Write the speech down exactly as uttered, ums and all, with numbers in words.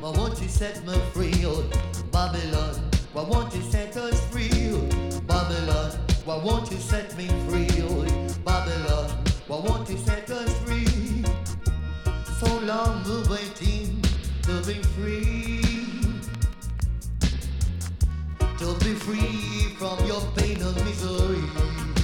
why won't you set me free, oh Babylon? Why won't you set us free, oh Babylon? Why won't you set me free, oh Babylon? Why won't you set us free? So long we're waiting to be free, to be free from your pain and misery.